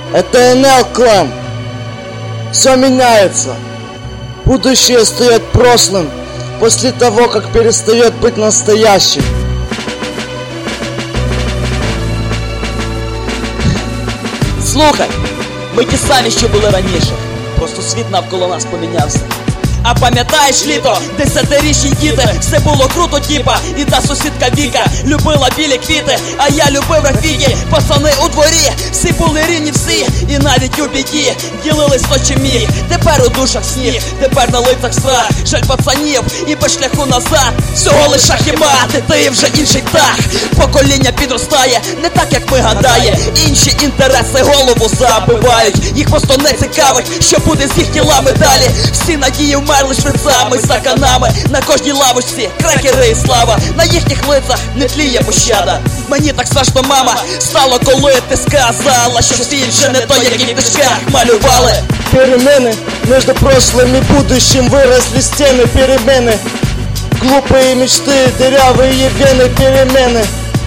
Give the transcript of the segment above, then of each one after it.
Это НЛ Клан. Все меняется. Будущее стает прошлым после того, как перестает быть настоящим. Слухай, ми ті самі, що були раніше. Просто світ навколо нас помінявся. А пам'ятаєш літо, 10-річні діти, все було круто, тіпа. І та сусідка Віка любила білі квіти, а я любив графіті. Пацани у дворі, всі були рівні всі, і навіть у біді ділились ночі міг. Тепер у душах сніг, тепер на лицях страх. Жаль пацанів і по шляху назад. Всього лиш шах і мати, ти вже інший так. Покоління підростає, не так як ми гадає. Інші інтереси голову забивають. Їх просто не цікавить, що буде з їх тілами далі. Всі надії вмерли шприцами, стаканами. На кожній лавочці крекери і слава. На їхніх лицях не тліє пощада. Мені так страшно, мама, стало, коли ти сказала, що світ вже не той, який в книжках малювали. Перемены между прошлым и будущим, выросли стены, перемены. Глупые мечты, дырявые вены, перемены.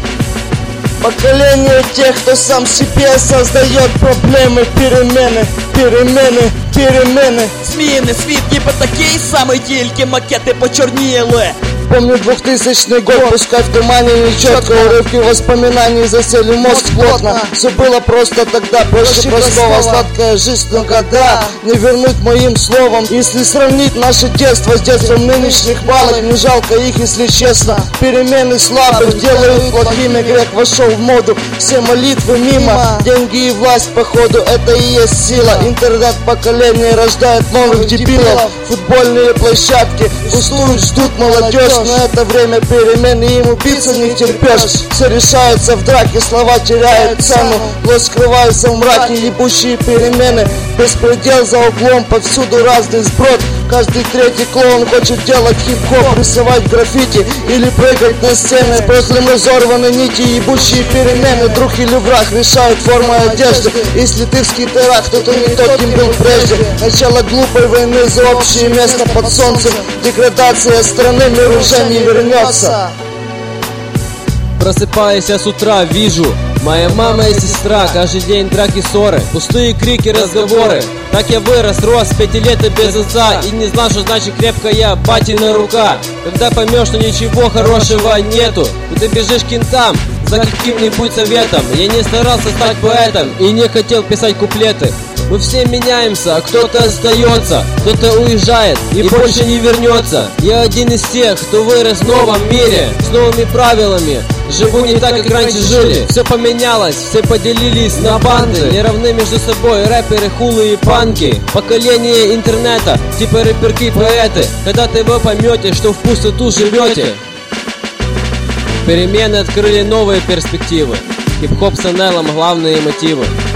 Поколение тех, кто сам себе создает проблемы, перемены, перемены, перемены. Зміни світ ніби такий самий, тільки макети почорніли. Помню 2000 год, пускай в тумане нечетко. Урывки воспоминаний засели мозг плотно. Все было просто тогда, проще простого. Сладкая жизнь, но года не вернуть моим словом. Если сравнить наше детство с детством нынешних балок, не жалко их, если честно. Перемены слабых делают плохими, грех вошел в моду. Все молитвы мимо, деньги и власть походу, это и есть сила. Интернет-поколение рождает новых дебилов. Футбольные площадки пустуют, ждут молодежь. Но это время перемен, и им убиться не терпешь. Все решается в драке, слова теряют цену. Ложь скрывается в мраке, ебучие перемены. Беспредел за углом, повсюду разный сброд. Каждый третий клоун хочет делать хип-хоп, рисовать граффити или прыгать на сцены. Прошлым разорваны нити, ебучие перемены. Друг или враг решают форму одежды. Если ты в скитерах, то ты не тот, кем был прежде. Начало глупой войны за общее место под солнцем. Деградация страны, мир уже не вернется. Просыпаясь с утра, вижу моя мама и сестра, каждый день драки, ссоры, пустые крики, разговоры. Так я вырос, рос 5 лет и без отца, и не знал, что значит крепкая батина рука. Когда поймешь, что ничего хорошего нету, и ты бежишь к кентам за каким-нибудь советом. Я не старался стать поэтом и не хотел писать куплеты. Мы все меняемся, а кто-то остается, кто-то уезжает и больше не вернется. Я один из тех, кто вырос в новом мире, с новыми правилами. Живу не так, как раньше жили. Все поменялось, все поделились на банды. Не равны между собой рэперы, хулы и панки. Поколение интернета, типа рэперки, поэты. Когда-то вы поймете, что в пустоту живете. Перемены открыли новые перспективы. Хип-хоп с НЛом главные мотивы.